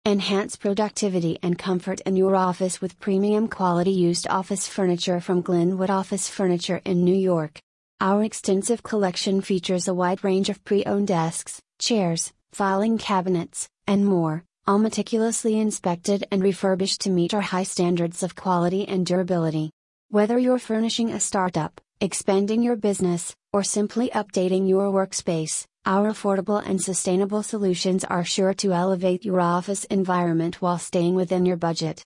Enhance productivity and comfort in your office with premium quality used office furniture from Glenwood Office Furniture in New York. Our extensive collection features a wide range of pre-owned desks, chairs, filing cabinets, and more, all meticulously inspected and refurbished to meet our high standards of quality and durability. Whether you're furnishing a startup, expanding your business, or simply updating your workspace, our affordable and sustainable solutions are sure to elevate your office environment while staying within your budget.